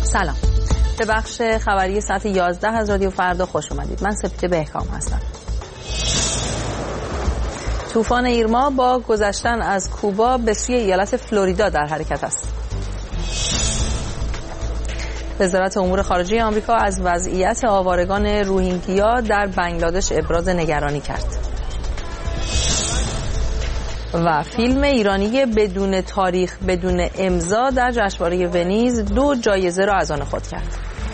سلام، به بخش خبری ساعت 11 از رادیو فردا خوش اومدید. من سپیده بهکام هستم. طوفان ایرما با گذشتن از کوبا به سوی ایالت فلوریدا در حرکت است. وزارت امور خارجه آمریکا از وضعیت آوارگان روهینگیا در بنگلادش ابراز نگرانی کرد. و فیلم ایرانی بدون تاریخ بدون امضا در جشنواره ونیز 2 جایزه را از آن خود کرد.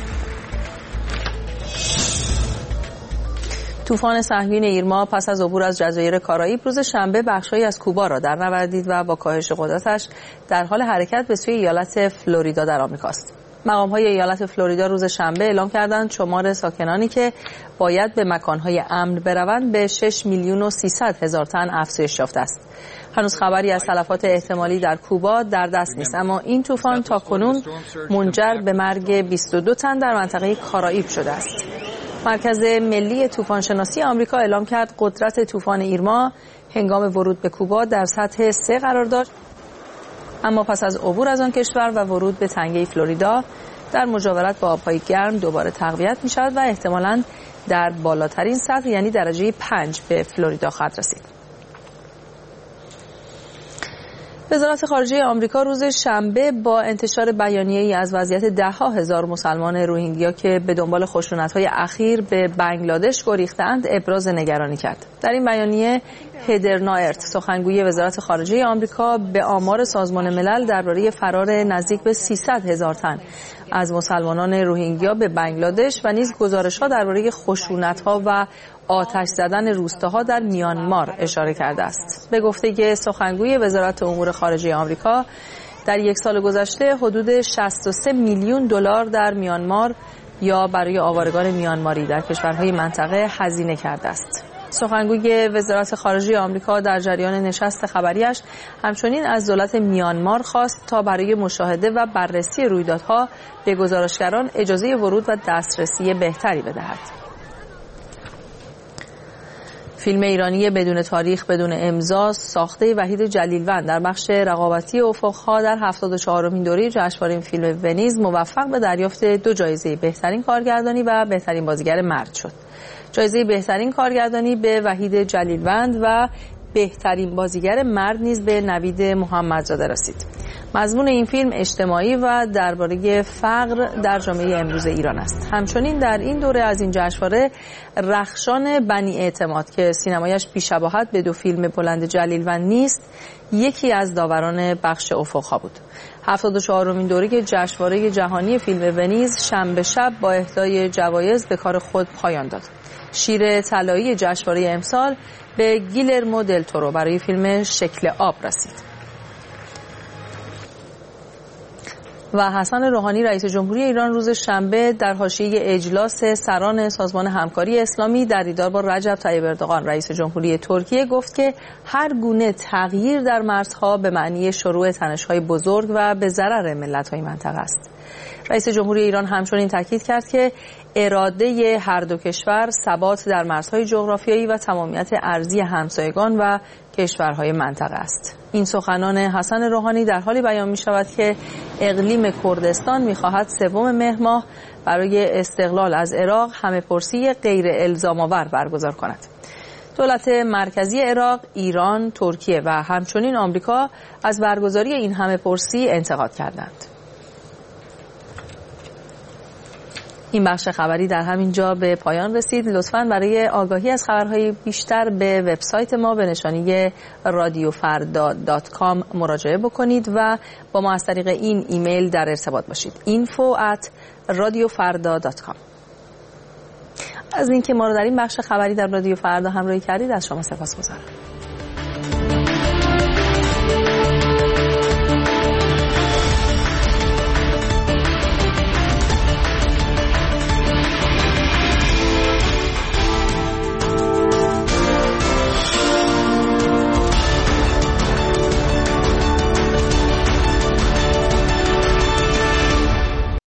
طوفان سهمگین ایرما پس از عبور از جزایر کارائیب روز شنبه بخش‌هایی از کوبا را در نوردید و با کاهش قدرتش در حال حرکت به سوی ایالت فلوریدا در آمریکاست. مقام‌های ایالت فلوریدا روز شنبه اعلام کردند شمار ساکنانی که باید به مکان‌های امن بروند به 6,300,000 تن افزایش یافته است. هنوز خبری از تلفات احتمالی در کوبا در دست نیست، اما این طوفان تاکنون منجر به مرگ 22 تن در منطقه کارائیب شده است. مرکز ملی طوفان‌شناسی آمریکا اعلام کرد قدرت طوفان ایرما هنگام ورود به کوبا در سطح 3 قرار داشت، اما پس از عبور از آن کشور و ورود به تنگه فلوریدا در مجاورت با آب‌های گرم دوباره تقویت می‌شود و احتمالاً در بالاترین سطح یعنی درجه 5 به فلوریدا خواهد رسید. وزارت خارجه آمریکا روز شنبه با انتشار بیانیه‌ای از وضعیت ده‌ها هزار مسلمان روهینگیا که به دنبال خشونت‌های اخیر به بنگلادش گریختند ابراز نگرانی کرد. در این بیانیه هدر نایرت سخنگوی وزارت خارجه آمریکا به آمار سازمان ملل درباره فرار نزدیک به 300,000 تن از مسلمانان روهینگیا به بنگلادش و نیز گزارش‌ها درباره خشونت‌ها و آتش زدن روستاها در میانمار اشاره کرده است. به گفته سخنگوی وزارت امور خارجه آمریکا، در یک سال گذشته حدود 63 میلیون دلار در میانمار یا برای آوارگان میانماری در کشورهای منطقه هزینه کرده است. سخنگوی وزارت خارجه آمریکا در جریان نشست خبریش همچنین از دولت میانمار خواست تا برای مشاهده و بررسی رویدادها به گزارشگران اجازه ورود و دسترسی بهتری بدهد. فیلم ایرانی بدون تاریخ بدون امضا ساخته وحید جلیلوند در بخش رقابتی افق‌ها در 74مین دوره جشنواره فیلم ونیز موفق به دریافت 2 جایزه بهترین کارگردانی و بهترین بازیگر مرد شد. جایزه بهترین کارگردانی به وحید جلیلوند و بهترین بازیگر مرد نیز به نوید محمدزاده رسید. مضمون این فیلم اجتماعی و درباره فقر در جامعه امروز ایران است. همچنین در این دوره از این جشنواره رخشان بنی اعتماد که سینمایش بی‌شباهت به 2 فیلم بلند جلیلوند نیست، یکی از داوران بخش افق‌ها بود. 74مین دوره جشنواره جهانی فیلم ونیز شنبه شب با اهدای جوایز به کار خود پایان داد. شیر طلایی جشنواره امسال به گیلرمو دل تورو برای فیلم شکل آب رسید. و حسن روحانی رئیس جمهوری ایران روز شنبه در حاشیه اجلاس سران سازمان همکاری اسلامی در دیدار با رجب طیب اردوغان رئیس جمهوری ترکیه گفت که هر گونه تغییر در مرزها به معنی شروع تنش‌های بزرگ و به ضرر ملت‌های منطقه است. رئیس جمهوری ایران همچنین تاکید کرد که اراده هر دو کشور ثبات در مرزهای جغرافیایی و تمامیت ارضی همسایگان و کشورهای منطقه است. این سخنان حسن روحانی در حالی بیان می شود که اقلیم کردستان می خواهد 3 مهر ماه برای استقلال از عراق همه‌پرسی غیر الزام آور برگزار کند. دولت مرکزی عراق، ایران، ترکیه و همچنین آمریکا از برگزاری این همه‌پرسی انتقاد کردند. این بخش خبری در همین جا به پایان رسید. لطفاً برای آگاهی از خبرهای بیشتر به وبسایت ما به نشانی radiofarda.com مراجعه بکنید و با ما از طریق این ایمیل در ارتباط باشید. info@radiofarda.com. از اینکه ما رو در این بخش خبری در رادیو فردا همراهی کردید از شما سپاسگزارم.